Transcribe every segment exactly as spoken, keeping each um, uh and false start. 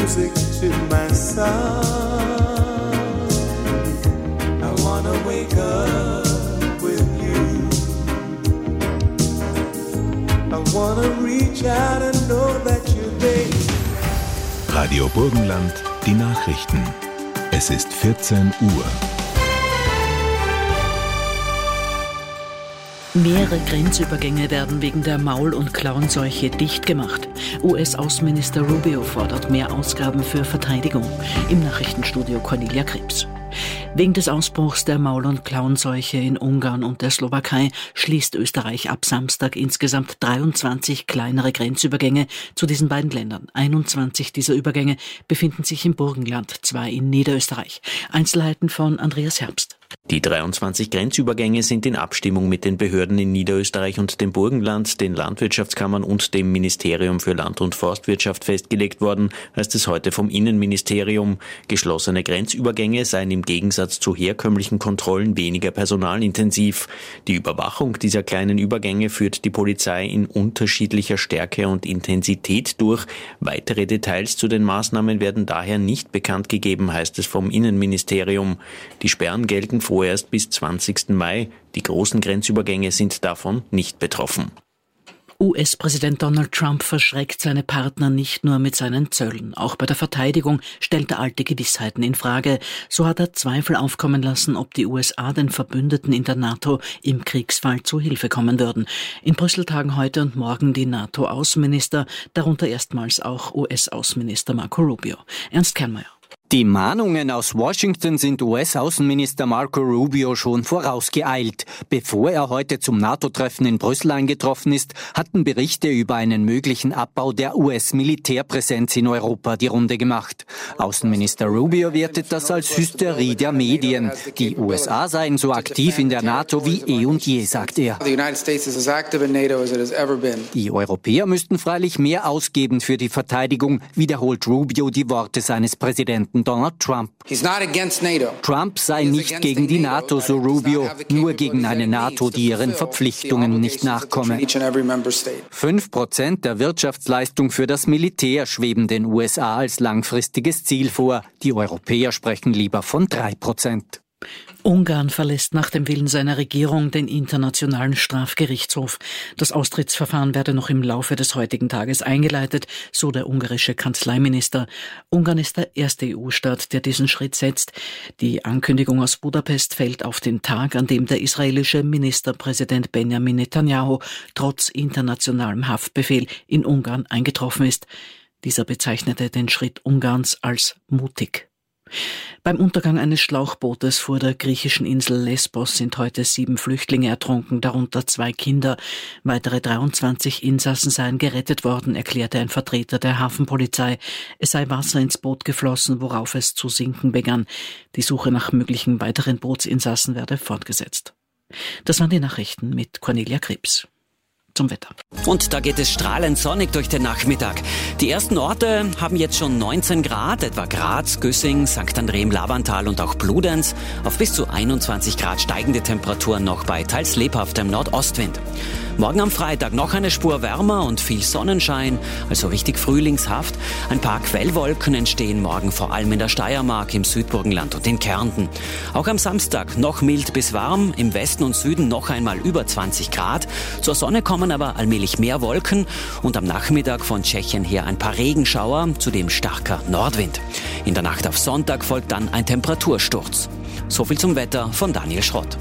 music to my song. I wanna wake up with you. I wanna reach out and know that you're there. Radio Burgenland, die Nachrichten. Es ist vierzehn Uhr. Mehrere Grenzübergänge werden wegen der Maul- und Klauenseuche dicht gemacht. U S-Außenminister Rubio fordert mehr Ausgaben für Verteidigung. Im Nachrichtenstudio Cornelia Krebs. Wegen des Ausbruchs der Maul- und Klauenseuche in Ungarn und der Slowakei schließt Österreich ab Samstag insgesamt dreiundzwanzig kleinere Grenzübergänge zu diesen beiden Ländern. einundzwanzig dieser Übergänge befinden sich im Burgenland, zwei in Niederösterreich. Einzelheiten von Andreas Herbst. Die dreiundzwanzig Grenzübergänge sind in Abstimmung mit den Behörden in Niederösterreich und dem Burgenland, den Landwirtschaftskammern und dem Ministerium für Land- und Forstwirtschaft festgelegt worden, heißt es heute vom Innenministerium. Geschlossene Grenzübergänge seien im Gegensatz zu herkömmlichen Kontrollen weniger personalintensiv. Die Überwachung dieser kleinen Übergänge führt die Polizei in unterschiedlicher Stärke und Intensität durch. Weitere Details zu den Maßnahmen werden daher nicht bekannt gegeben, heißt es vom Innenministerium. Die Sperren gelten vorerst bis zwanzigsten Mai. Die großen Grenzübergänge sind davon nicht betroffen. U S-Präsident Donald Trump verschreckt seine Partner nicht nur mit seinen Zöllen. Auch bei der Verteidigung stellt er alte Gewissheiten in Frage. So hat er Zweifel aufkommen lassen, ob die U S A den Verbündeten in der NATO im Kriegsfall zu Hilfe kommen würden. In Brüssel tagen heute und morgen die NATO-Außenminister, darunter erstmals auch U S-Außenminister Marco Rubio. Ernst Kernmeier. Die Mahnungen aus Washington sind U S-Außenminister Marco Rubio schon vorausgeeilt. Bevor er heute zum NATO-Treffen in Brüssel eingetroffen ist, hatten Berichte über einen möglichen Abbau der U S-Militärpräsenz in Europa die Runde gemacht. Außenminister Rubio wertet das als Hysterie der Medien. Die U S A seien so aktiv in der NATO wie eh und je, sagt er. Die Europäer müssten freilich mehr ausgeben für die Verteidigung, wiederholt Rubio die Worte seines Präsidenten Donald Trump. Trump sei nicht gegen die NATO, so Rubio, nur gegen eine NATO, die ihren Verpflichtungen nicht nachkomme. Fünf Prozent der Wirtschaftsleistung für das Militär schweben den U S A als langfristiges Ziel vor. Die Europäer sprechen lieber von drei Prozent. Ungarn verlässt nach dem Willen seiner Regierung den Internationalen Strafgerichtshof. Das Austrittsverfahren werde noch im Laufe des heutigen Tages eingeleitet, so der ungarische Kanzleiminister. Ungarn ist der erste E U-Staat, der diesen Schritt setzt. Die Ankündigung aus Budapest fällt auf den Tag, an dem der israelische Ministerpräsident Benjamin Netanyahu trotz internationalem Haftbefehl in Ungarn eingetroffen ist. Dieser bezeichnete den Schritt Ungarns als mutig. Beim Untergang eines Schlauchbootes vor der griechischen Insel Lesbos sind heute sieben Flüchtlinge ertrunken, darunter zwei Kinder. Weitere dreiundzwanzig Insassen seien gerettet worden, erklärte ein Vertreter der Hafenpolizei. Es sei Wasser ins Boot geflossen, worauf es zu sinken begann. Die Suche nach möglichen weiteren Bootsinsassen werde fortgesetzt. Das waren die Nachrichten mit Cornelia Krebs. Zum Wetter. Und da geht es strahlend sonnig durch den Nachmittag. Die ersten Orte haben jetzt schon neunzehn Grad, etwa Graz, Güssing, Sankt André im Lavantal und auch Bludenz. Auf bis zu einundzwanzig Grad steigende Temperaturen noch bei teils lebhaftem Nordostwind. Morgen am Freitag noch eine Spur wärmer und viel Sonnenschein, also richtig frühlingshaft. Ein paar Quellwolken entstehen morgen vor allem in der Steiermark, im Südburgenland und in Kärnten. Auch am Samstag noch mild bis warm, im Westen und Süden noch einmal über zwanzig Grad. Zur Sonne kommen aber allmählich mehr Wolken und am Nachmittag von Tschechien her ein paar Regenschauer, zudem starker Nordwind. In der Nacht auf Sonntag folgt dann ein Temperatursturz. So viel zum Wetter von Daniel Schrott.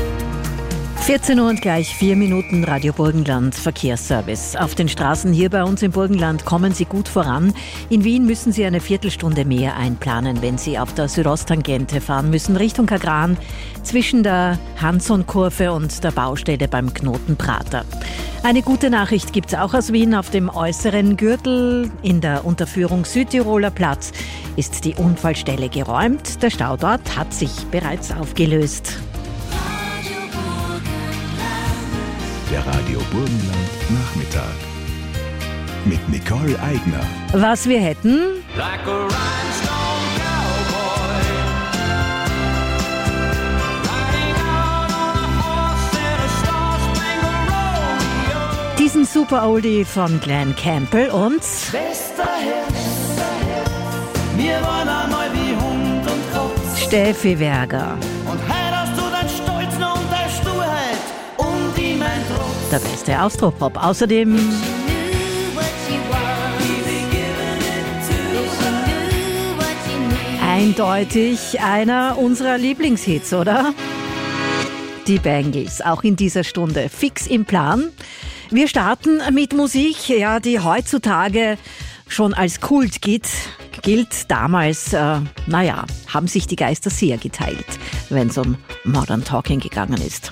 vierzehn Uhr und gleich vier Minuten, Radio Burgenland Verkehrsservice. Auf den Straßen hier bei uns im Burgenland kommen Sie gut voran. In Wien müssen Sie eine Viertelstunde mehr einplanen, wenn Sie auf der Südosttangente fahren müssen, Richtung Kagran, zwischen der Hanson-Kurve und der Baustelle beim Knoten Prater. Eine gute Nachricht gibt es auch aus Wien. Auf dem äußeren Gürtel in der Unterführung Südtiroler Platz ist die Unfallstelle geräumt. Der Stau dort hat sich bereits aufgelöst. Der Radio Burgenland Nachmittag mit Nicole Eigner. Was wir hätten? Like a rhinestone cowboy, riding out on a horse in a star-spangled rodeo. Diesen Super Oldie von Glenn Campbell und Bester Hits, Wir waren einmal wie Hund und Katz. Steffi Werger. Und heute hast du deinen Stolz noch und deine Sturheit und ich mein Trotz. Der beste Austropop. Außerdem eindeutig einer unserer Lieblingshits, oder? Die Bangles, auch in dieser Stunde fix im Plan. Wir starten mit Musik, ja, die heutzutage schon als Kult gilt. gilt. Damals, äh, naja, haben sich die Geister sehr geteilt, wenn es um Modern Talking gegangen ist.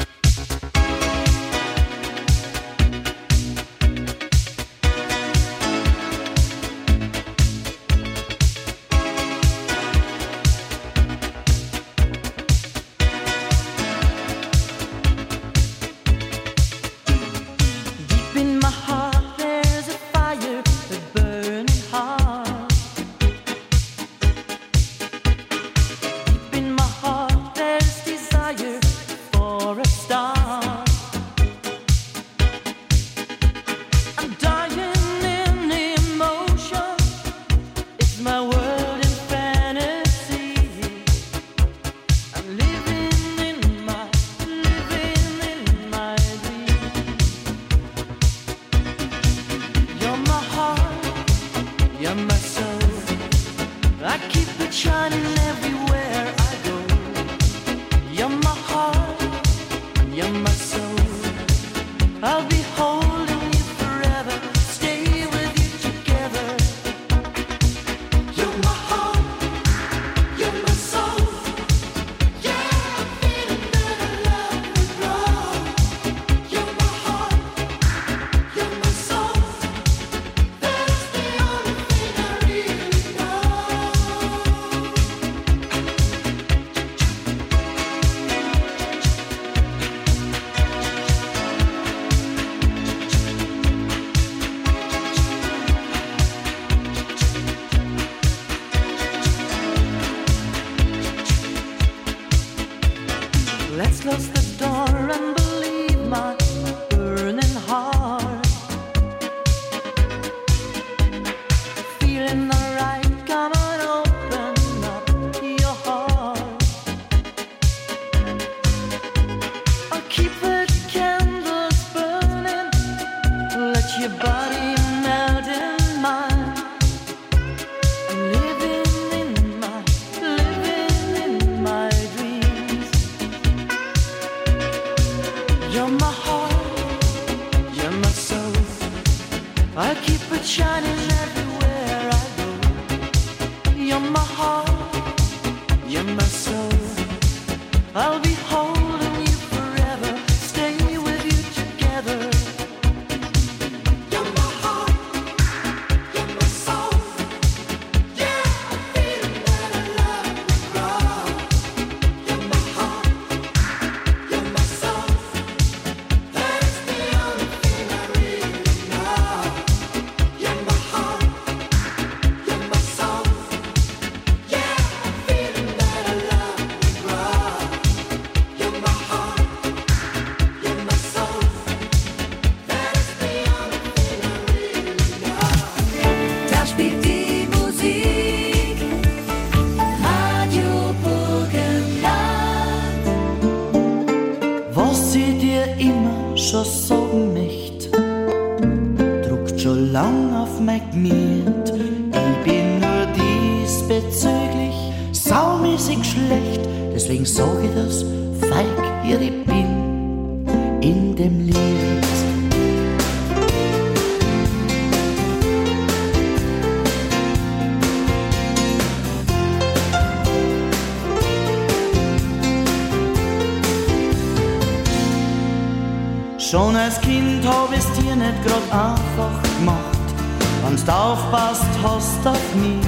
Schon als Kind hab ich's dir nicht grad einfach gemacht, wenn's du aufpasst hast auf mich.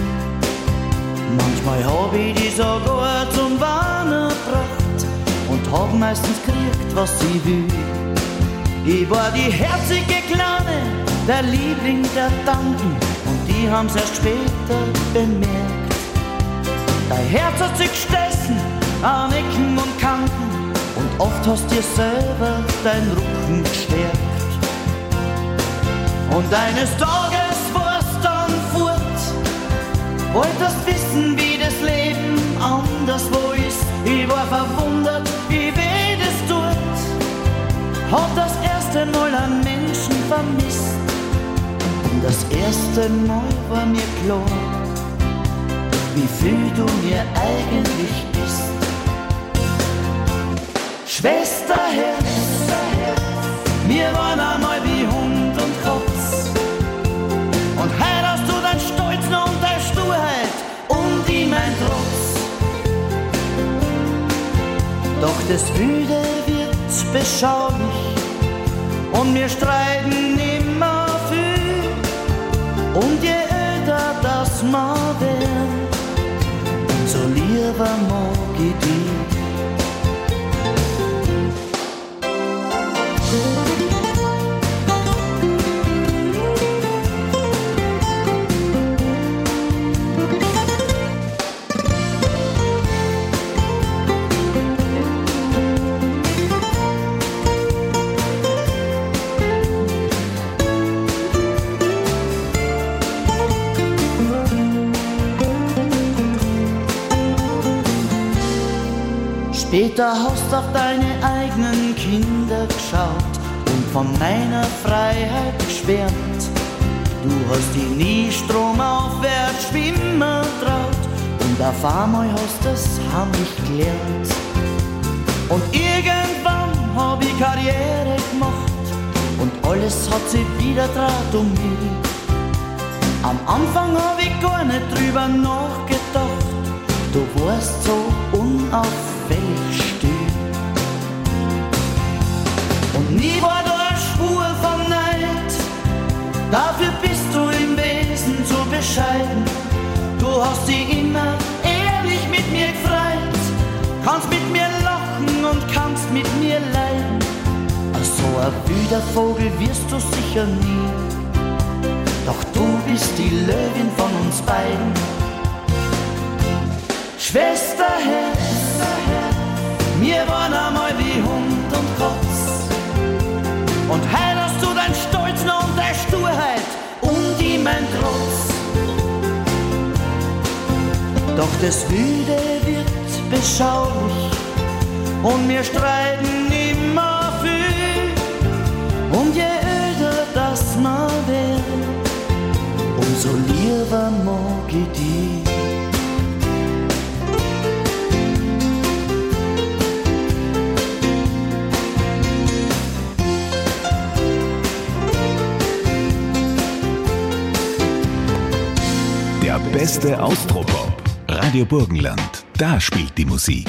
Manchmal hab ich dich sogar zum Warnen gebracht und hab meistens gekriegt, was ich will. Ich war die herzige Kleine, der Liebling der Tanten, und die haben's erst später bemerkt. Dein Herz hat sich gestoßen an Ecken und Kanten, und oft hast dir selber dein Rücken gestärkt. Und eines Tages warst dann fort, wolltest wissen, wie das Leben anderswo ist. Ich war verwundert, wie weh das tut. Hab das erste Mal einen Menschen vermisst. Und das erste Mal war mir klar, wie viel du mir eigentlich bist. Schwesterherz, wir waren einmal wie Hund und Katz. Und heute hast du deinen Stolz noch und deine Sturheit und ich mein Trotz. Doch das Wüde wird beschaulich und wir streiten immer viel. Und je öder das mal wird, umso lieber mag ich dich. Später hast auf deine eigenen Kinder geschaut und von meiner Freiheit geschwärmt. Du hast dich nie stromaufwärts schwimmen traut und auf einmal hast das heimlich gelernt. Und irgendwann hab ich Karriere gemacht und alles hat sich wieder dreht um mich. Am Anfang hab ich gar nicht drüber nachgedacht, du warst so unauffällig still. Und nie war da eine Spur von Neid, dafür bist du im Wesen so bescheiden. Du hast dich immer ehrlich mit mir gefreut, kannst mit mir lachen und kannst mit mir leiden. So ein wilder Vogel wirst du sicher nie, doch du bist die Löwin von uns beiden. Schwesterherz, wir waren einmal wie Hund und Katz. Und heute hast du dein Stolz noch und deine Sturheit und ich mein Trotz. Doch das Wüde wird beschaulich und wir streiten immer viel. Und je öder das mal wird, umso lieber mag ich dich. Der beste Austropop. Radio Burgenland. Da spielt die Musik.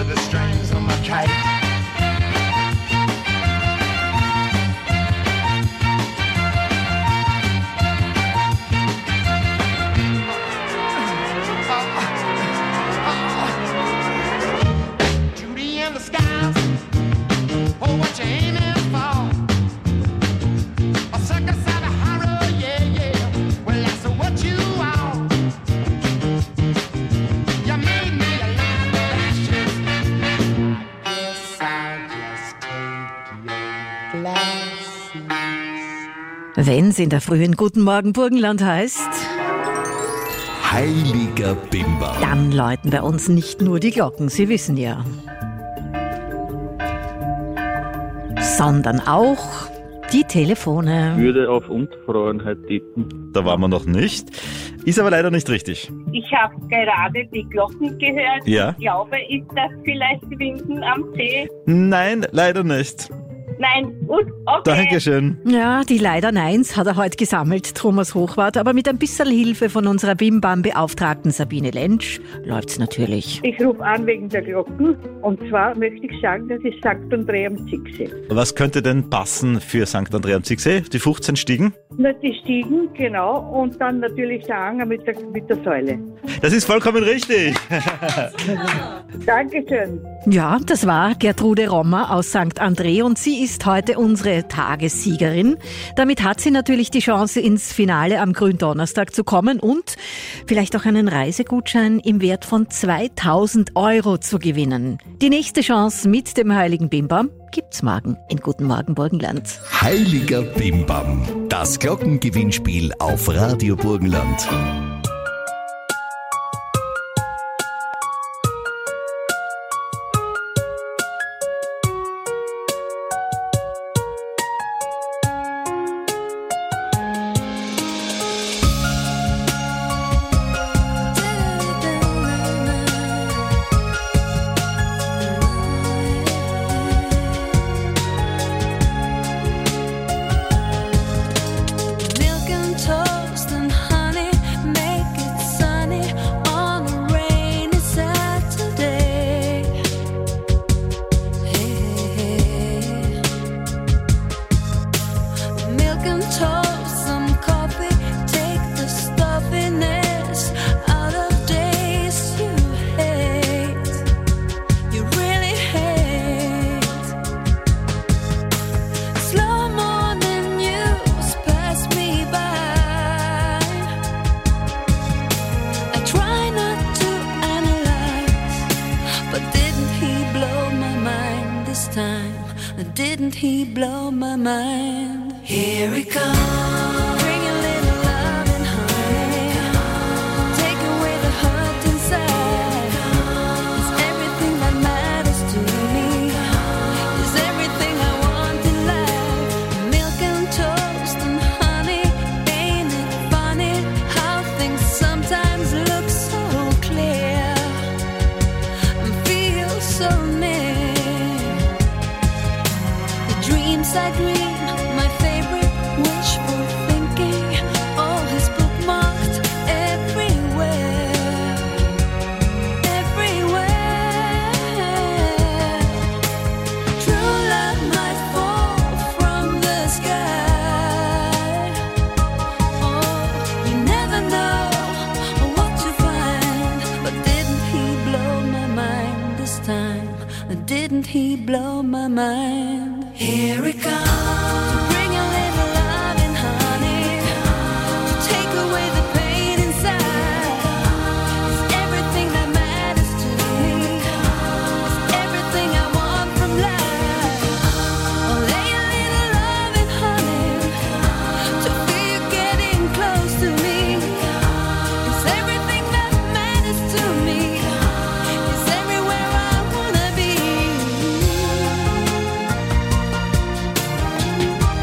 of the strings on my kite. Wenn's in der frühen Guten Morgen Burgenland heißt, Heiliger Bimbam, dann läuten bei uns nicht nur die Glocken, Sie wissen ja, sondern auch die Telefone. Ich würde auf Unverfrorenheit tippen. Da waren wir noch nicht. Ist aber leider nicht richtig. Ich habe gerade die Glocken gehört. Ja. Ich glaube, ist das vielleicht Winden am See? Nein, leider nicht. Nein, gut, okay. Dankeschön. Ja, die leider Neins hat er heute gesammelt, Thomas Hochwart, aber mit ein bisschen Hilfe von unserer Bimbam-Beauftragten Sabine Lentsch läuft's natürlich. Ich rufe an wegen der Glocken und zwar möchte ich sagen, das ist Sankt Andrea am Zicksee. Was könnte denn passen für Sankt Andrea am Zicksee? Die fünfzehn Stiegen? Na, die Stiegen, genau, und dann natürlich der Anger mit der, mit der Säule. Das ist vollkommen richtig. Dankeschön. Ja, das war Gertrude Rommer aus Sankt André und sie ist heute unsere Tagessiegerin. Damit hat sie natürlich die Chance, ins Finale am Gründonnerstag zu kommen und vielleicht auch einen Reisegutschein im Wert von zweitausend Euro zu gewinnen. Die nächste Chance mit dem Heiligen Bimbam gibt's morgen in Guten Morgen Burgenland. Heiliger Bimbam, das Glockengewinnspiel auf Radio Burgenland. Didn't he blow my mind? Here he comes. Bring a little love and honey. Take away the hurt inside. It's everything that matters to me. It's everything I want in life. Milk and toast and honey. Ain't it funny how things sometimes look so clear and feel so near? I dream, my favorite wishful thinking, all is bookmarked everywhere, everywhere. True love might fall from the sky. Oh, you never know what to find. But didn't he blow my mind this time? Didn't he blow my mind? Here it comes. To bring a little love and honey. To take away the pain inside. It's everything that matters to me. It's everything I want from life. Oh, lay a little love and honey. To feel you getting close to me. It's everything that matters to me. It's everywhere I wanna be.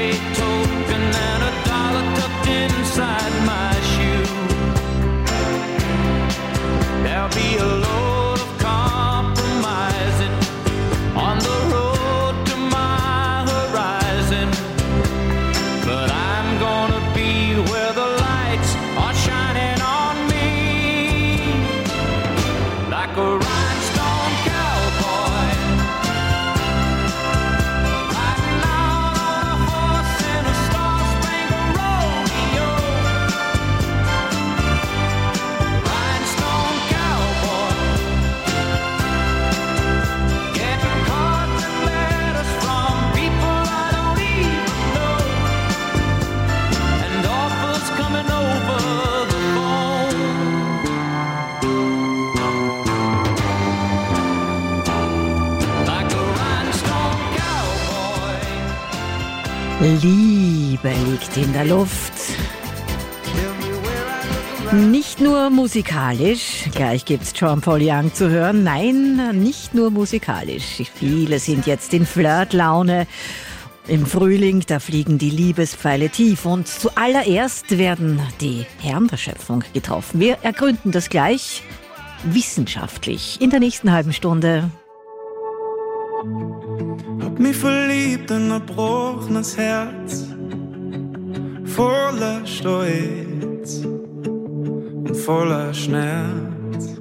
birthday token and a dollar tucked inside my shoe. There'll be a load of compromising on the road to my horizon, but I'm gonna be where the lights are shining on me like a rhinestone cowboy. Riding out on a horse in a star-spangled rodeo. Rhinestone cowboy. Getting cards and letters from people I don't even know, and offers coming over the phone. Like a rhinestone cowboy. Liebe liegt in der Luft. Nicht nur musikalisch, gleich gibt's Jean-Paul Young zu hören, nein, nicht nur musikalisch. Viele sind jetzt in Flirtlaune. Im Frühling, da fliegen die Liebespfeile tief und zuallererst werden die Herren der Schöpfung getroffen. Wir ergründen das gleich wissenschaftlich in der nächsten halben Stunde. Hab mich verliebt in ein gebrochenes Herz, voller Stolz und voller Schmerz.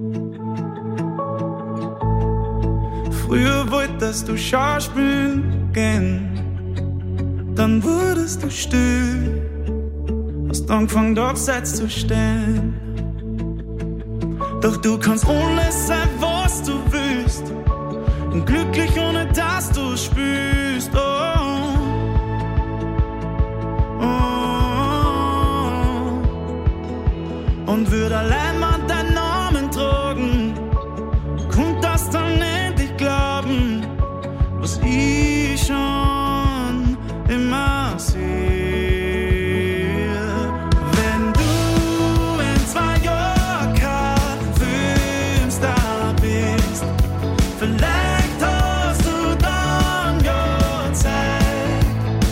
Früher wolltest du Schauspielen gehen, dann wurdest du still, hast angefangen abseits zu stehen. Doch du kannst ohne sein, was du willst, und glücklich ohne dass du spürst. Oh, oh. Und würd allein mal deinen Namen tragen, kommt das dann endlich glauben, was ich schon immer sehe. Wenn du in zwei Jahren kein Filmstar bist, vielleicht hast du dann ja Zeit.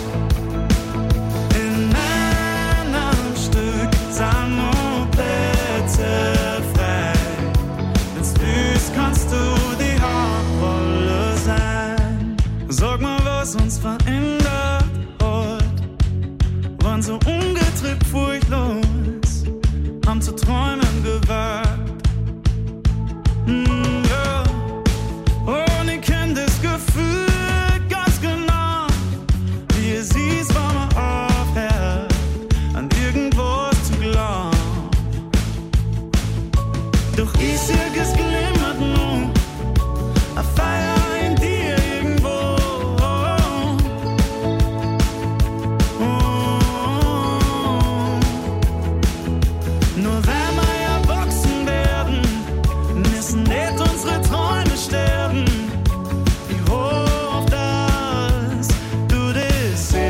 In einem Stück sind noch Plätze frei. Wenn's willst, kannst du die Hauptrolle sein. Sag mal, was uns verändert hat, waren so ungetrübt furchtlos, haben zu träumen gewagt. Mm, ja. Und ich kenn das Gefühl ganz genau, wie es hieß, wenn man aufhört, an irgendwas zu glauben. Doch ich sehe, es glimmert noch ein Feuer in dir irgendwo. Oh, oh. Nur wenn wir erwachsen werden, müssen nicht unsere Träume sterben. Ich hoffe, dass du das siehst.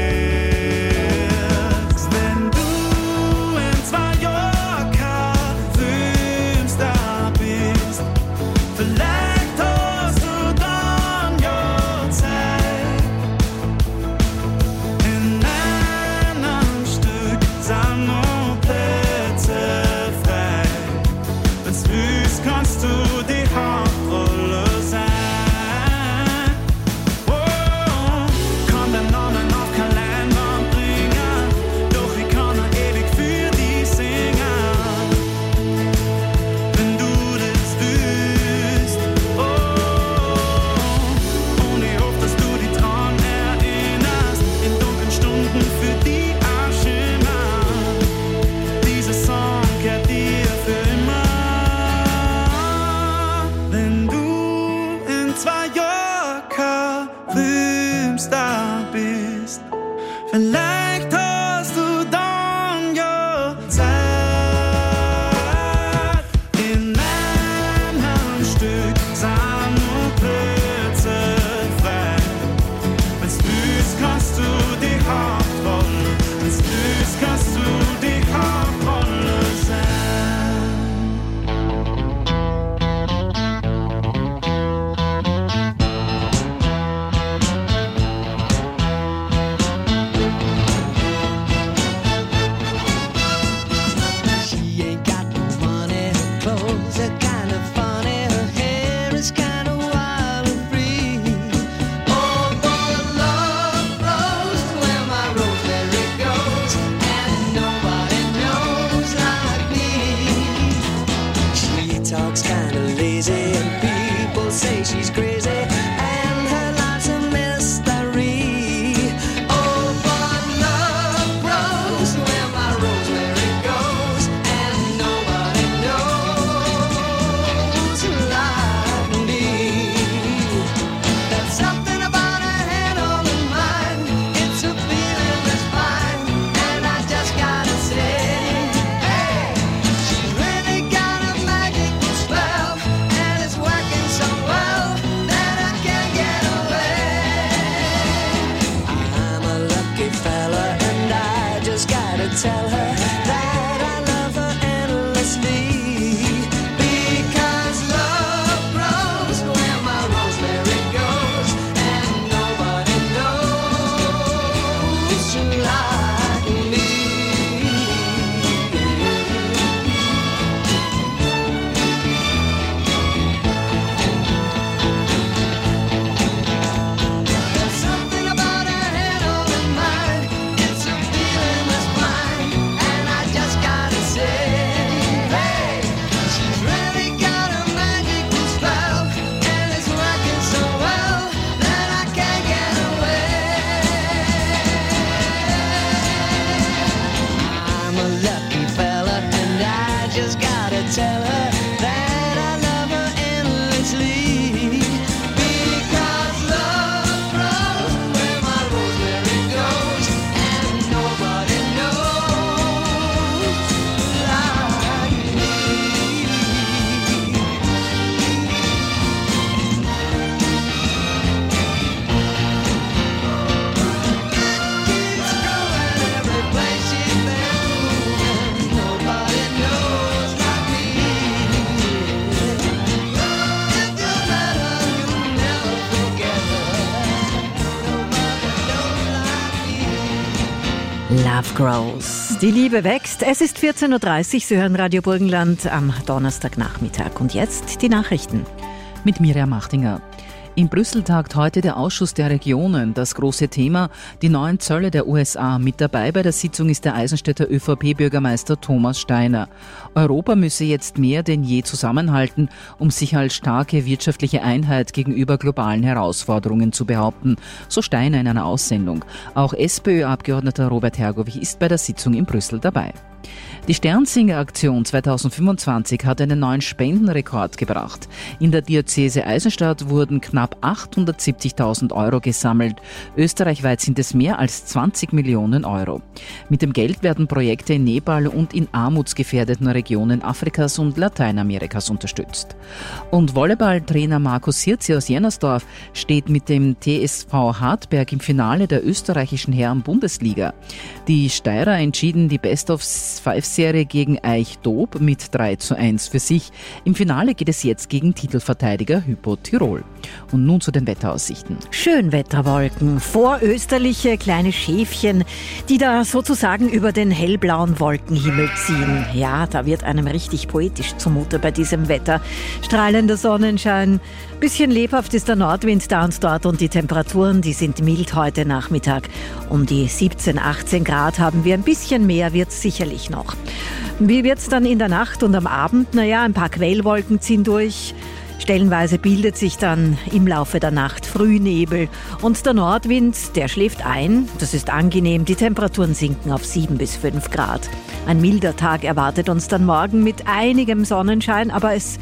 Wenn du in zwei Jahren kein Filmstar bist, vielleicht hast du dann ja Zeit. In einem Stück sind noch Plätze frei. Wenn's willst, kannst du die Hauptrolle sein. Oh, kann den Namen auf kein Leinwand bringen, doch ich kann er ewig für dich singen. Wenn du das willst, oh, und ich hoffe, dass du die Träume erinnerst, in dunklen Stunden für die Arschimmer. Dieser Song gehört dir für immer. Wenn du in zwei Jahren kein Filmstar bist, vielleicht hast du dann ja Zeit. In einem Stück sind noch Plätze frei. Wenn's willst, kannst du die Hauptrolle, wenn's willst, kannst du die Hauptrolle sein. she's crazy, and her life's a mystery. Oh, but love grows where my rosemary goes, and nobody knows like me. There's something about her head on her mind. It's a feeling that's fine, and I just gotta say, hey, she's really got a magical spell, and it's working so well that I can't get away. I'm a lucky fella, and I just gotta tell her that I love her endlessly. Because love grows where my rosemary goes, and nobody knows like me. There's something about her head on her mind. It's a feeling that's fine, and I just gotta say, hey, she's really got a magical spell, and it's working so well that I can't get away. I'm a lucky fella, and I just gotta tell her that I love her endlessly. Because love grows where my rosemary goes, and nobody knows like me. Keeps growing every place she's been moving. Nobody knows like me. If you met her, you'll never forget her. Nobody knows like me. Love grows. Die Liebe wächst. Es ist vierzehn Uhr dreißig. Sie hören Radio Burgenland am Donnerstagnachmittag. Und jetzt die Nachrichten. Mit Miriam Machtinger. In Brüssel tagt heute der Ausschuss der Regionen. Das große Thema, die neuen Zölle der U S A. Mit dabei bei der Sitzung ist der Eisenstädter ÖVP-Bürgermeister Thomas Steiner. Europa müsse jetzt mehr denn je zusammenhalten, um sich als starke wirtschaftliche Einheit gegenüber globalen Herausforderungen zu behaupten, so Steiner in einer Aussendung. Auch SPÖ-Abgeordneter Robert Hergovich ist bei der Sitzung in Brüssel dabei. Die Sternsinger-Aktion zweitausendfünfundzwanzig hat einen neuen Spendenrekord gebracht. In der Diözese Eisenstadt wurden knapp achthundertsiebzigtausend Euro gesammelt. Österreichweit sind es mehr als zwanzig Millionen Euro. Mit dem Geld werden Projekte in Nepal und in armutsgefährdeten Regionen Afrikas und Lateinamerikas unterstützt. Und Volleyballtrainer Markus Hirzi aus Jennersdorf steht mit dem T S V Hartberg im Finale der österreichischen Herren-Bundesliga. Die Steirer entschieden die Best-of-Five-Serie gegen Eich-Dob mit drei zu eins für sich. Im Finale geht es jetzt gegen Titelverteidiger Hypo Tirol. Und nun zu den Wetteraussichten. Schönwetterwolken, vorösterliche kleine Schäfchen, die da sozusagen über den hellblauen Wolkenhimmel ziehen. Ja, da wird einem richtig poetisch zumute bei diesem Wetter. Strahlender Sonnenschein, bisschen lebhaft ist der Nordwind da und dort und die Temperaturen, die sind mild heute Nachmittag. Um die siebzehn, achtzehn Grad haben wir, ein bisschen mehr wird es sicherlich noch. Wie wird es dann in der Nacht und am Abend? Naja, ein paar Quellwolken ziehen durch. Stellenweise bildet sich dann im Laufe der Nacht Frühnebel und der Nordwind, der schläft ein. Das ist angenehm. Die Temperaturen sinken auf sieben bis fünf Grad. Ein milder Tag erwartet uns dann morgen mit einigem Sonnenschein, aber es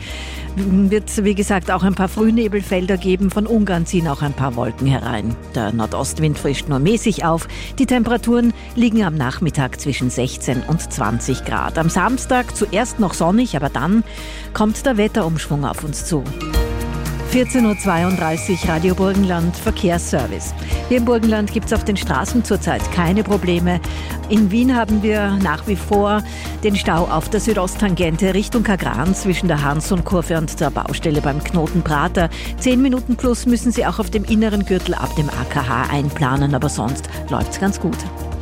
wird, wie gesagt, auch ein paar Frühnebelfelder geben. Von Ungarn ziehen auch ein paar Wolken herein. Der Nordostwind frischt nur mäßig auf. Die Temperaturen liegen am Nachmittag zwischen sechzehn und zwanzig Grad. Am Samstag zuerst noch sonnig, aber dann kommt der Wetterumschwung auf uns zu. vierzehn Uhr zweiunddreißig, Radio Burgenland, Verkehrsservice. Hier im Burgenland gibt es auf den Straßen zurzeit keine Probleme. In Wien haben wir nach wie vor den Stau auf der Südosttangente Richtung Kagran zwischen der Hansson-Kurve und der Baustelle beim Knoten Prater. Zehn Minuten plus müssen Sie auch auf dem inneren Gürtel ab dem A K H einplanen, aber sonst läuft's ganz gut.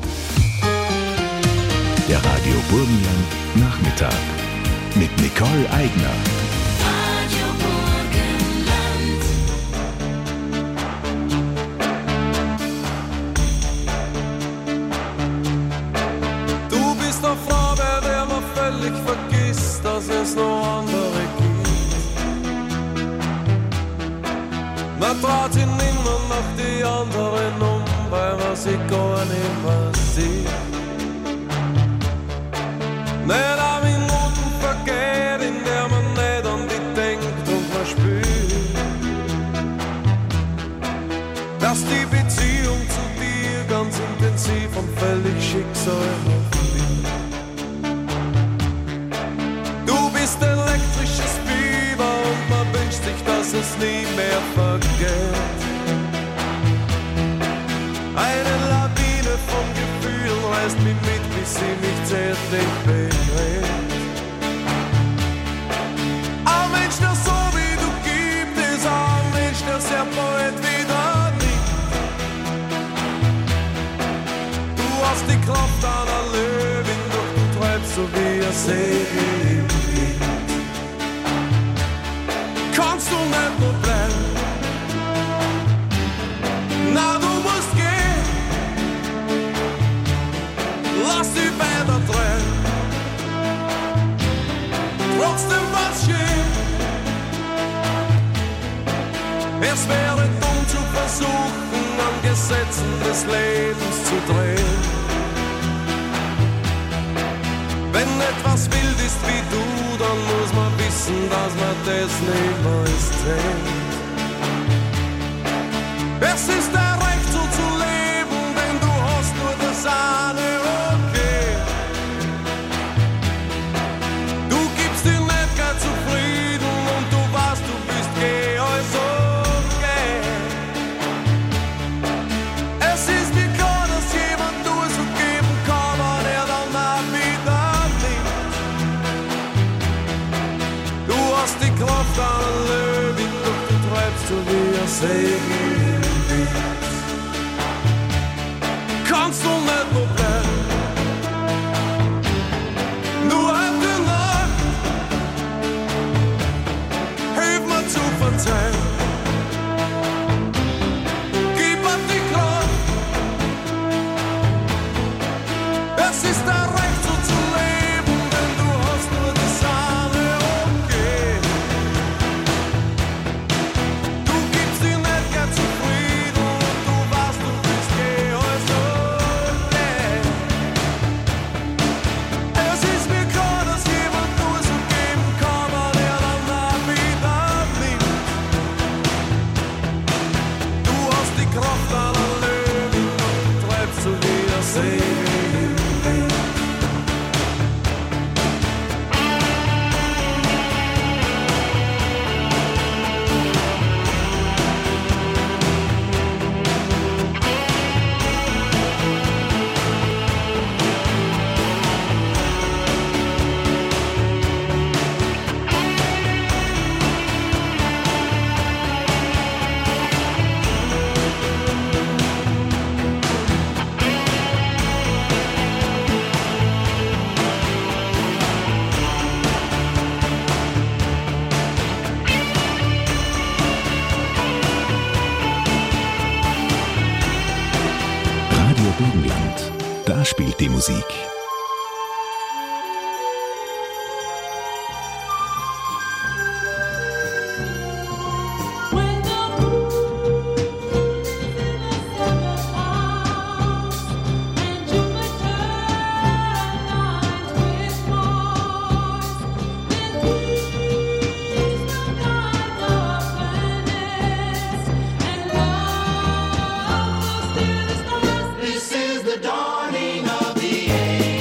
Der Radio Burgenland Nachmittag mit Nicole Eigner. Du bist der Frau, bei der man völlig vergisst, dass es noch andere gibt. Man dreht sich nimmer nach die anderen um, weil man sich gar nicht mehr sieht. Nicht eine Minute vergeht, in der man nicht an die denkt und verspürt, dass die Beziehung zu dir ganz intensiv und völlig schicksalhaft wird. Du bist elektrisches Fieber und man wünscht sich, dass es nie mehr vergeht. Eine Lawine von Gefühlen reißt mich mit, bis sie mich zärtlich berührt. Ein Mensch, der so wie du gibt, ist ein Mensch, der sehr bald wieder nicht. Du hast die Kraft einer Löwin, doch du treibst so wie ein Segel im Wind. Kannst du nicht nur bleiben? Na, du musst gehen. Lass die Bänder drehen. Trotzdem was schön. Es wäre dumm zu versuchen, an Gesetzen des Lebens zu drehen. Wenn etwas wild ist wie du, dann muss man wissen, dass man das niemals zählt. Es ist dein Recht so zu leben, denn du hast nur das eine okay. Du gibst dir nicht gar zufrieden und du weißt, du bist geh also okay. Es ist mir klar, dass jemand nur so geben kann, aber er dann auch wieder nimmt. Du hast die Kraft einer Löwin, doch du treibst so wie ein Segel. Kannst du nicht nur bleiben? Nur heute Nacht, hilf mir zu verzeihen. Gib mir die Kraft. Es ist dein Recht so zu leben, denn du hast nur das eine okay. Du gibst dir nicht gern zufrieden und du weißt, du bist geh also okay. Es ist mir klar, dass jemand nur so geben kann, aber er dann auch wieder nimmt. Du hast die Kraft einer Löwin und du treibst so wie ein Segel im Wind. Radio Burgenland. Da spielt die Musik. This is the dawning of the age.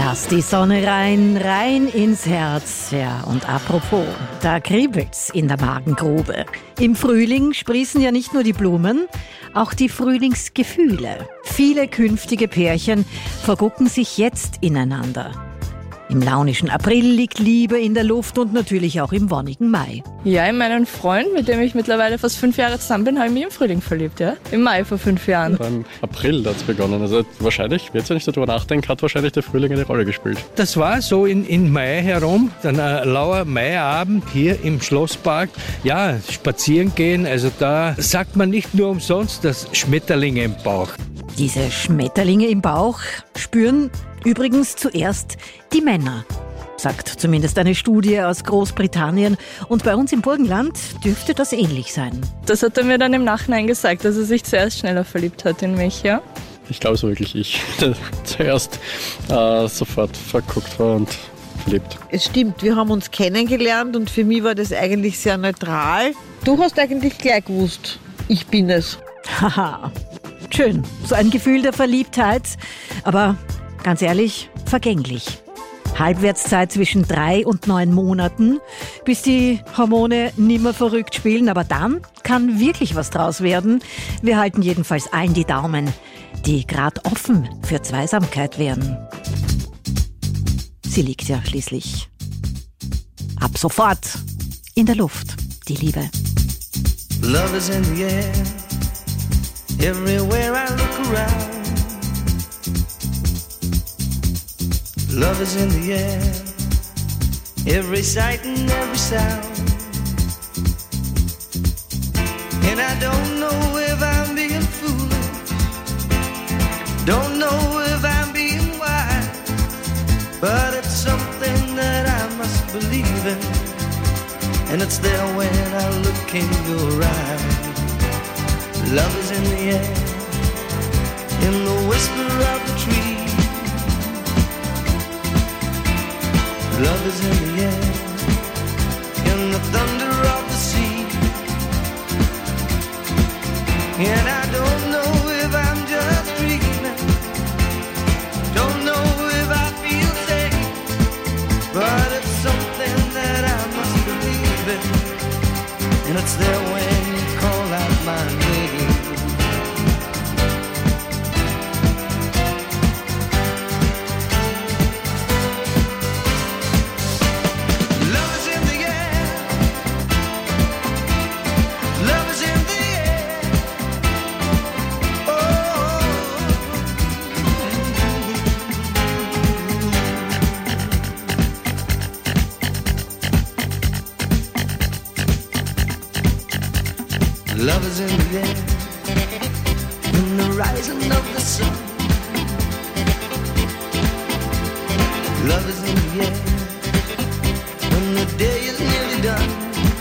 Lass die Sonne rein, rein ins Herz. Ja, und apropos, da kribbelt's in der Magengrube. Im Frühling sprießen ja nicht nur die Blumen, auch die Frühlingsgefühle. Viele künftige Pärchen vergucken sich jetzt ineinander. Im launischen April liegt Liebe in der Luft und natürlich auch im wonnigen Mai. Ja, in meinen Freund, mit dem ich mittlerweile fast fünf Jahre zusammen bin, habe ich mich im Frühling verliebt, ja. Im Mai vor fünf Jahren. Im April hat es begonnen. Also wahrscheinlich, jetzt wenn ich darüber nachdenke, hat wahrscheinlich der Frühling eine Rolle gespielt. Das war so in, in Mai herum, dann ein lauer Maiabend hier im Schlosspark. Ja, spazieren gehen, also da sagt man nicht nur umsonst, das Schmetterlinge im Bauch. Diese Schmetterlinge im Bauch spüren übrigens zuerst die Männer, sagt zumindest eine Studie aus Großbritannien. Und bei uns im Burgenland dürfte das ähnlich sein. Das hat er mir dann im Nachhinein gesagt, dass er sich zuerst schneller verliebt hat in mich, ja. Ich glaube es wirklich ich, der zuerst äh, sofort verguckt war und verliebt. Es stimmt, wir haben uns kennengelernt und für mich war das eigentlich sehr neutral. Du hast eigentlich gleich gewusst, ich bin es. Haha, schön. So ein Gefühl der Verliebtheit, aber ganz ehrlich, vergänglich. Halbwertszeit zwischen drei und neun Monaten, bis die Hormone nimmer verrückt spielen. Aber dann kann wirklich was draus werden. Wir halten jedenfalls allen die Daumen, die gerade offen für Zweisamkeit wären. Sie liegt ja schließlich ab sofort in der Luft, die Liebe. Love is in the air, everywhere I look around. Love is in the air, every sight and every sound. And I don't know if I'm being foolish, don't know if I'm being wise, but it's something that I must believe in, and it's there when I look in your eyes. Love is in the air, in the whisper of the tree. Love is in the air, in the thunder of the sea. And I don't know if I'm just dreaming, don't know if I feel safe, but it's something that I must believe in, and it's there when you call out my name. Love is in the air, in the rising of the sun. Love is in the air, when the day is nearly done.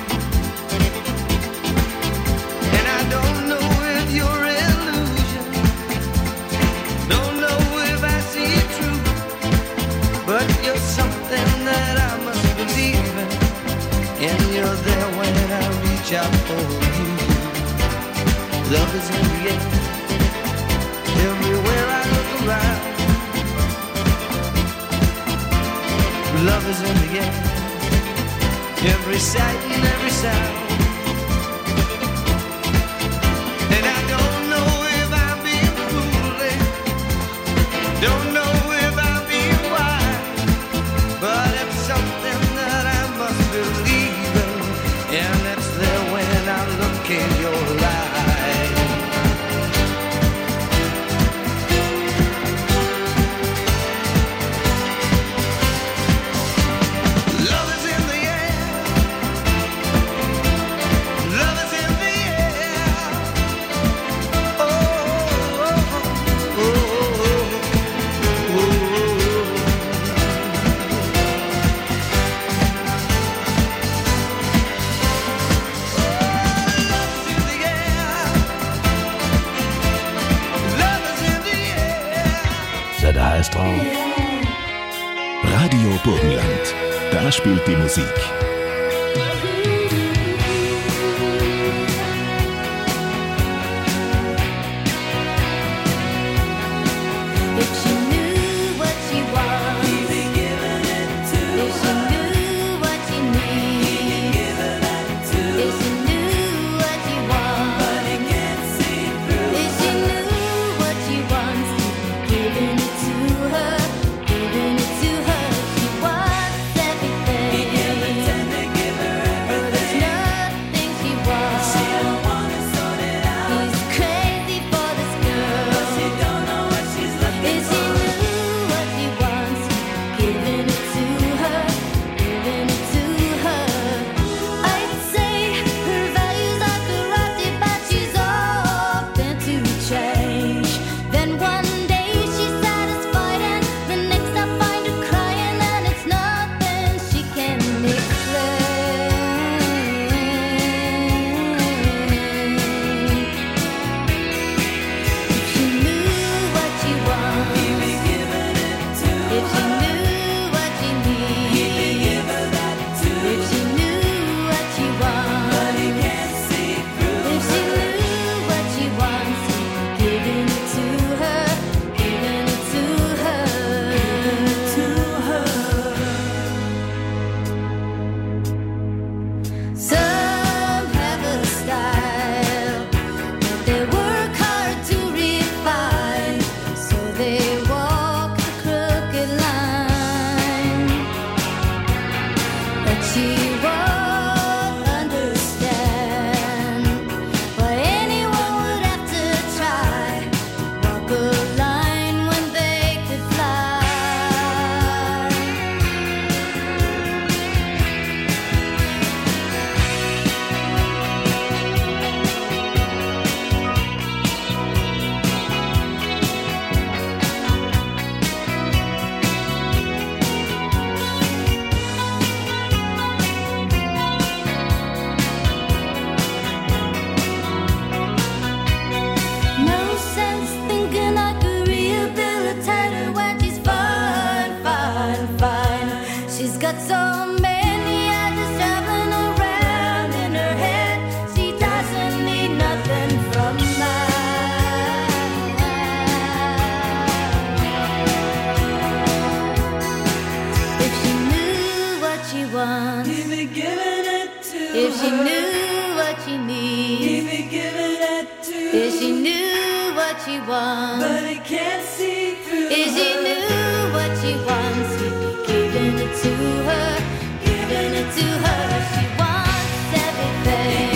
And I don't know if you're illusion, don't know if I see it true, but you're something that I must believe in, and you're there when I reach out for you. Love is in the air, everywhere I look around. Love is in the air, every sight and every sound. And I don't know if I'm being foolish, don't know if I'm being wise, but it's something that I must believe in, and it's there when I look in your eyes. Da ist drauf. Radio Burgenland. Da spielt die Musik. If she knew what she was, If she knew what she needs, he'd be giving it to her. If she knew what she wants, but he can't see through her. If she knew what she wants, he'd be giving it to her, giving it to her. She wants everything.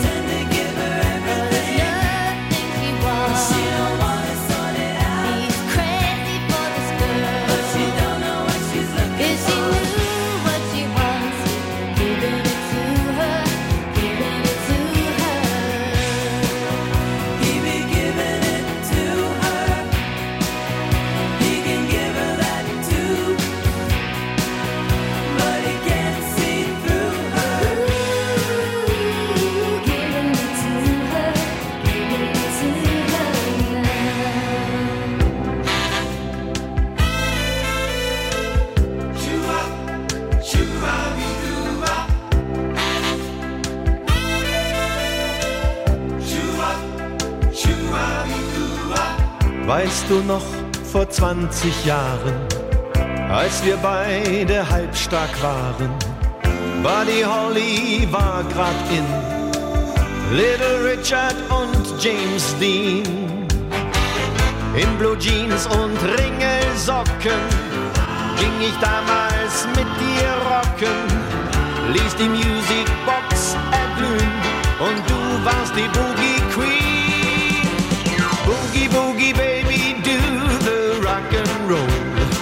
Weißt du noch, vor zwanzig Jahren, als wir beide halbstark waren, Buddy Holly war grad in, Little Richard und James Dean. In Blue Jeans und Ringelsocken ging ich damals mit dir rocken, ließ die Musicbox erglühen und du warst die Boogie Queen. Boogie, Boogie, baby, do the rock and roll.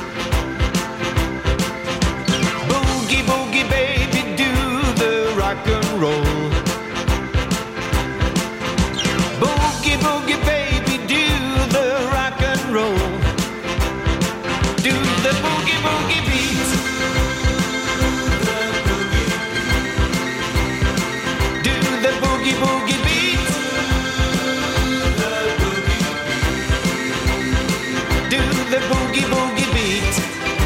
Boogie, Boogie, baby, do the rock and roll. Boogie, Boogie, baby, do the rock and roll. Do the boogie, boogie beat. Do the boogie, boogie beat. The boogie boogie beat.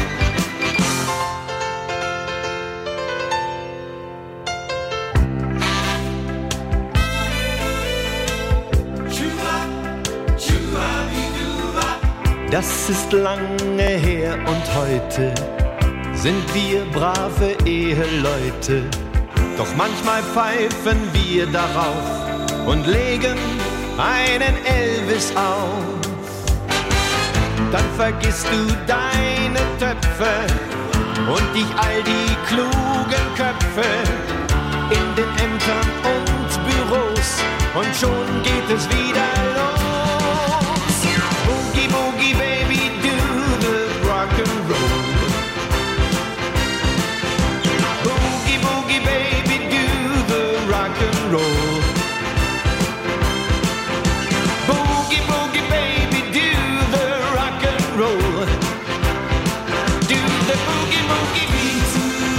Das ist lange her und heute sind wir brave Eheleute. Doch manchmal pfeifen wir darauf und legen einen Elvis auf. Dann vergisst du deine Töpfe und dich all die klugen Köpfe in den Ämtern und Büros und schon geht es wieder los. Boogie, Boogie, baby, do the rock and roll. Boogie, Boogie, baby, do the rock and roll. Boogie, Boogie, baby, do roll. Do the boogie boogie beat.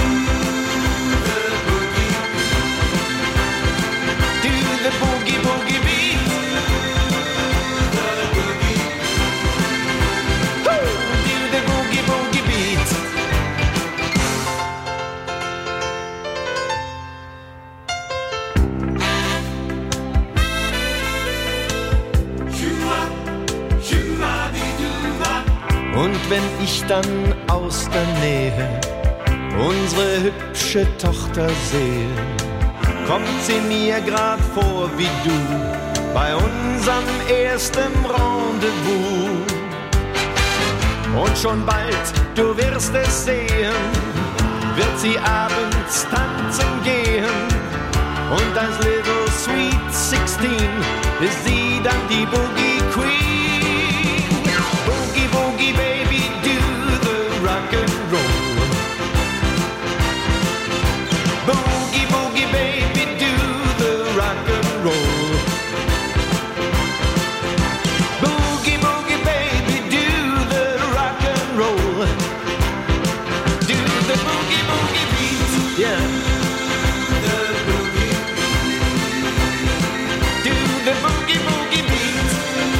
Do the boogie boogie beat. Woo! Do the boogie boogie beat. Und wenn ich dann aus der Nähe unsere hübsche Tochter sehe, kommt sie mir grad vor wie du bei unserem ersten Rendezvous. Und schon bald, du wirst es sehen, wird sie abends tanzen gehen. Und als Little Sweet sixteen ist sie dann die Boogie Queen. Boogie, Boogie, baby, do the rock and roll. Boogie, Boogie, baby, do the rock and roll. Boogie, Boogie, baby, do the rock and roll. Do the boogie, boogie beat, yeah. The boogie, do the boogie, boogie beat.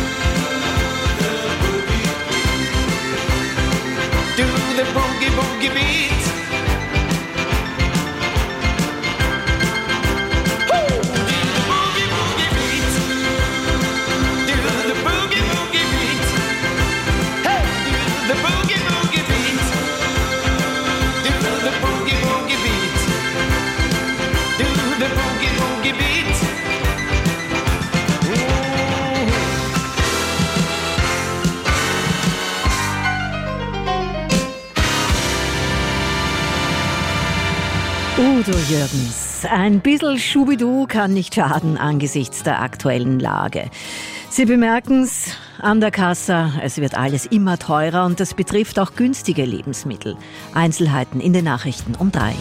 für Boogie Boogie Beat. Udo Jürgens. Ein bisschen Schubidu kann nicht schaden angesichts der aktuellen Lage. Sie bemerken's an der Kasse, es wird alles immer teurer und das betrifft auch günstige Lebensmittel. Einzelheiten in den Nachrichten um drei.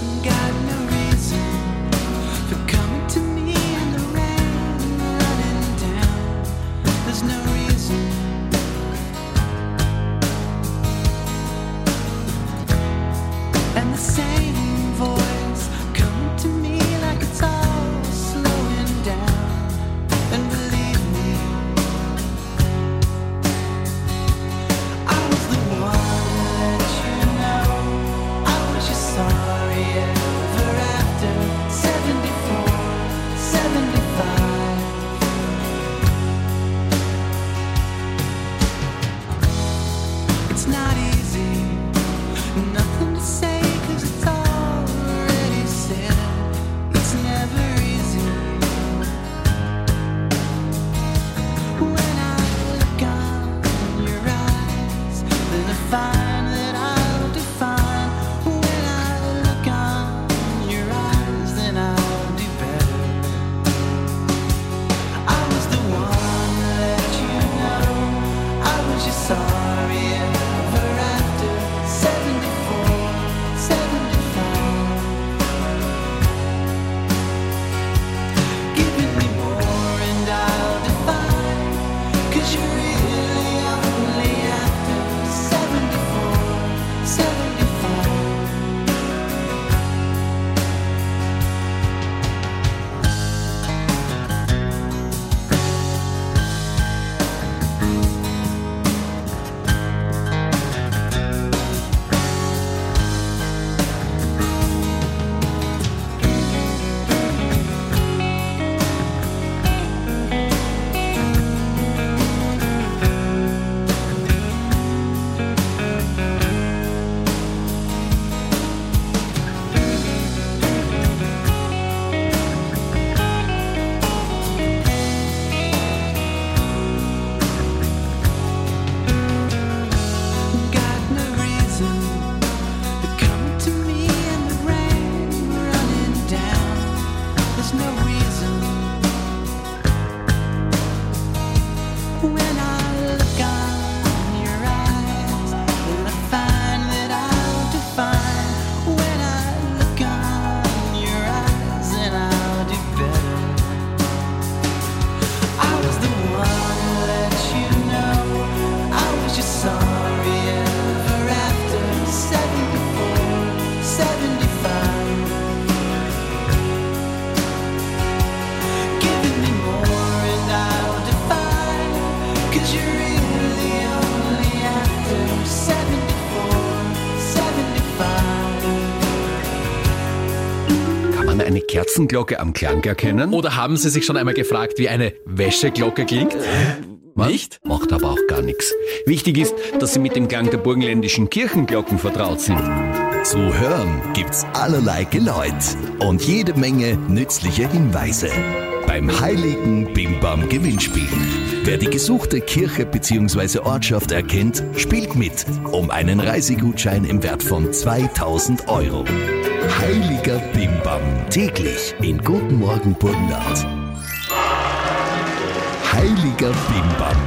Eine Kerzenglocke am Klang erkennen? Oder haben Sie sich schon einmal gefragt, wie eine Wäscheglocke klingt? Was? Nicht? Macht aber auch gar nichts. Wichtig ist, dass Sie mit dem Klang der burgenländischen Kirchenglocken vertraut sind. Zu hören gibt's allerlei Geläut und jede Menge nützliche Hinweise beim heiligen Bimbam Gewinnspiel. Wer die gesuchte Kirche bzw. Ortschaft erkennt, spielt mit um einen Reisegutschein im Wert von zweitausend Euro. Heiliger Bimbam, täglich in Guten Morgen Burgenland. Heiliger Bimbam.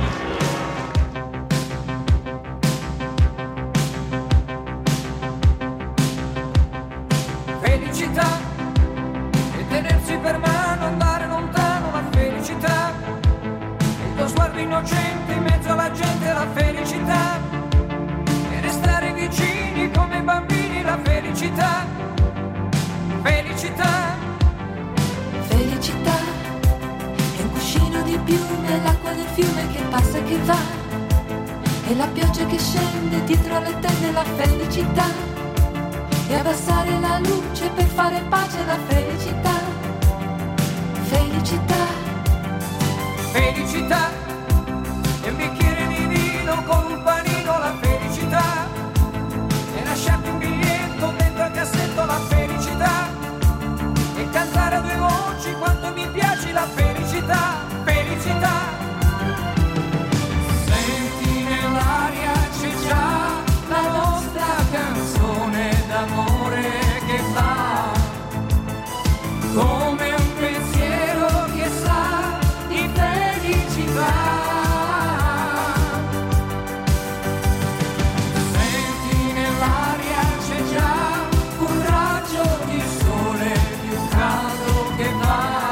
Felicità e tenersi per mano, andare lontano, la felicità. Il tuo sguardo innocente in mezzo alla gente, la felicità. E restare vicini come bambini, la felicità. Felicità, Felicità è un cuscino di piume, l'acqua del fiume che passa e che va, e la pioggia che scende dietro alle tende, la felicità, e abbassare la luce per fare pace, la felicità. Felicità, felicità, e un bicchiere di vino con un panino, la felicità, e lasciarti un biglietto dentro al cassetto, la felicità, e cantare a due mi piaci la felicità, felicità. Senti nell'aria c'è già la nostra canzone d'amore che va come un pensiero che sa di felicità. Senti nell'aria c'è già un raggio di sole più caldo che va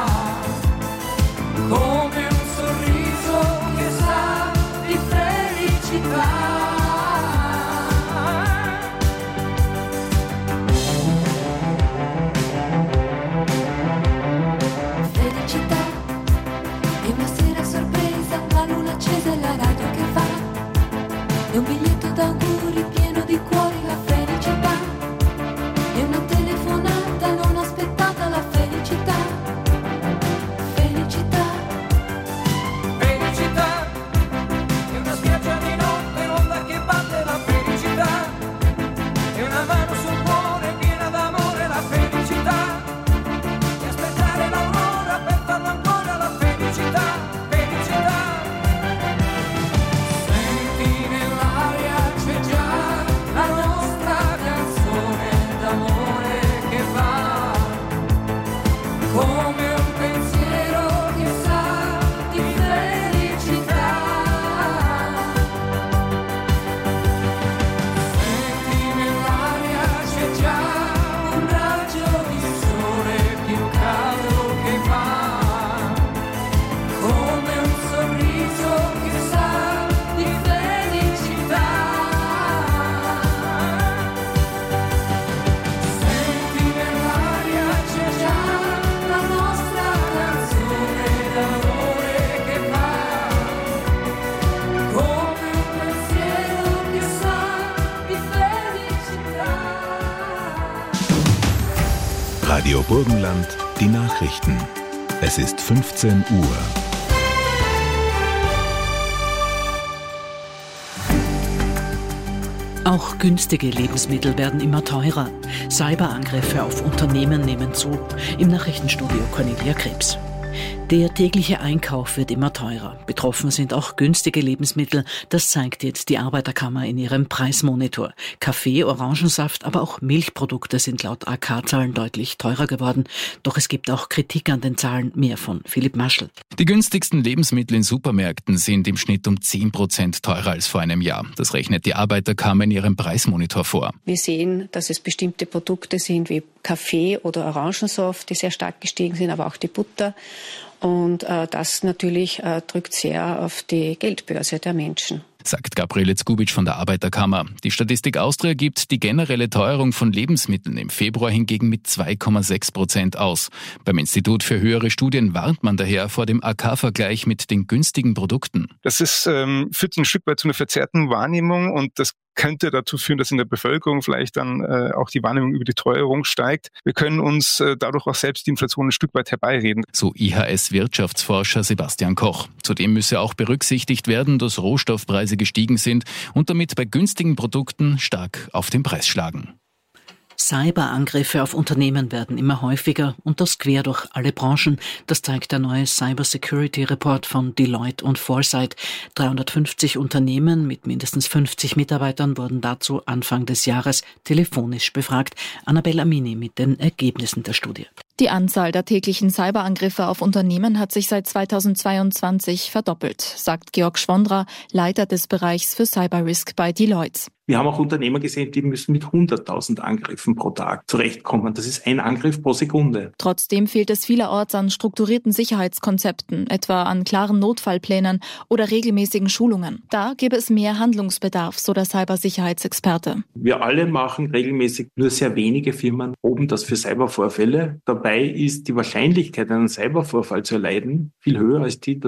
come un sorriso che sa di felicità. Felicità è una sera sorpresa, la luna accesa e la radio che fa. È un biglietto d'auguri pieno di cuori, la felicità. È una telefonata non aspettata, la felicità. Felicità. Felicità è una spiaggia di notte, l'onda che batte, la felicità. È una mano sul cuore piena d'amore, la felicità. E aspettare l'aurora per farlo ancora, la felicità, felicità. Senti nell'aria c'è già la nostra canzone d'amore che va come un pensiero che sa di felicità. Senti nell'aria c'è già un raggio di sole più caldo che va come un sorriso che sa di felicità. Senti nell'aria c'è già la nostra canzone d'amore che va come un pensiero che sa di felicità. Radio Burgenland, die Nachrichten. Es ist fünfzehn Uhr. Auch günstige Lebensmittel werden immer teurer. Cyberangriffe auf Unternehmen nehmen zu. Im Nachrichtenstudio Cornelia Krebs. Der tägliche Einkauf wird immer teurer. Betroffen sind auch günstige Lebensmittel. Das zeigt jetzt die Arbeiterkammer in ihrem Preismonitor. Kaffee, Orangensaft, aber auch Milchprodukte sind laut A K-Zahlen deutlich teurer geworden. Doch es gibt auch Kritik an den Zahlen. Mehr von Philipp Maschel. Die günstigsten Lebensmittel in Supermärkten sind im Schnitt um zehn Prozent teurer als vor einem Jahr. Das rechnet die Arbeiterkammer in ihrem Preismonitor vor. Wir sehen, dass es bestimmte Produkte sind wie Kaffee oder Orangensaft, die sehr stark gestiegen sind, aber auch die Butter. Und äh, das natürlich äh, drückt sehr auf die Geldbörse der Menschen. Sagt Gabriele Zgubic von der Arbeiterkammer. Die Statistik Austria gibt die generelle Teuerung von Lebensmitteln im Februar hingegen mit zwei Komma sechs Prozent aus. Beim Institut für höhere Studien warnt man daher vor dem A K-Vergleich mit den günstigen Produkten. Das ist, ähm, führt ein Stück weit zu einer verzerrten Wahrnehmung und das könnte dazu führen, dass in der Bevölkerung vielleicht dann äh, auch die Wahrnehmung über die Teuerung steigt. Wir können uns äh, dadurch auch selbst die Inflation ein Stück weit herbeireden. So I H S-Wirtschaftsforscher Sebastian Koch. Zudem müsse auch berücksichtigt werden, dass Rohstoffpreise gestiegen sind und damit bei günstigen Produkten stark auf den Preis schlagen. Cyberangriffe auf Unternehmen werden immer häufiger und das quer durch alle Branchen. Das zeigt der neue Cyber Security Report von Deloitte und Foresight. dreihundertfünfzig Unternehmen mit mindestens fünfzig Mitarbeitern wurden dazu Anfang des Jahres telefonisch befragt. Annabella Amini mit den Ergebnissen der Studie. Die Anzahl der täglichen Cyberangriffe auf Unternehmen hat sich seit zweitausendzweiundzwanzig verdoppelt, sagt Georg Schwondra, Leiter des Bereichs für Cyber Risk bei Deloitte. Wir haben auch Unternehmer gesehen, die müssen mit hunderttausend Angriffen pro Tag zurechtkommen. Das ist ein Angriff pro Sekunde. Trotzdem fehlt es vielerorts an strukturierten Sicherheitskonzepten, etwa an klaren Notfallplänen oder regelmäßigen Schulungen. Da gäbe es mehr Handlungsbedarf, so der Cybersicherheitsexperte. Wir alle machen regelmäßig, nur sehr wenige Firmen oben das für Cybervorfälle. Dabei ist die Wahrscheinlichkeit, einen Cybervorfall zu erleiden, viel höher als die,